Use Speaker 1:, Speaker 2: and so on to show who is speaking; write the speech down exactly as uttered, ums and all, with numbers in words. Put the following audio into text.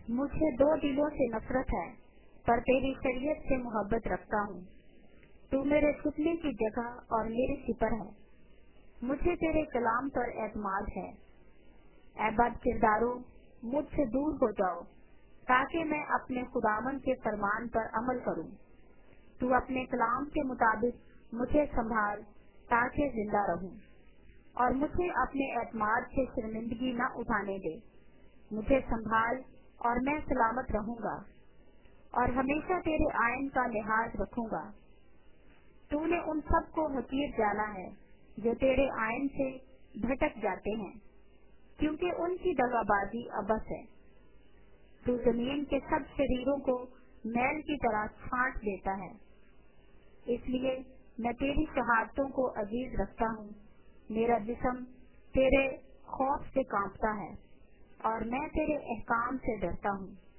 Speaker 1: मुझे दो दिलों से नफरत है, पर तेरी शरीयत से मोहब्बत रखता हूँ। तू मेरे छुपने की जगह और मेरे सिपर है। मुझे तेरे कलाम पर एतमाद है। ऐ बद किरदारों, मुझसे दूर हो जाओ, ताकि मैं अपने खुदावन के फरमान पर अमल करूँ। तू अपने कलाम के मुताबिक मुझे संभाल, ताकि जिंदा रहूँ, और मुझे अपने एतमाद से शर्मिंदगी न उठाने दे। मुझे संभाल और मैं सलामत रहूंगा, और हमेशा तेरे आयन का लिहाज रखूंगा। तूने उन सब को हकीर जाना है जो तेरे आयन से भटक जाते हैं, क्योंकि उनकी दगाबाजी अबस है। तू जमीन के सब शरीरों को मैल की तरह छांट देता है। इसलिए मैं तेरी शहादतों को अजीज रखता हूँ। मेरा जिस्म तेरे खौफ से कांपता है, और मैं तेरे एहकाम से डरता हूँ।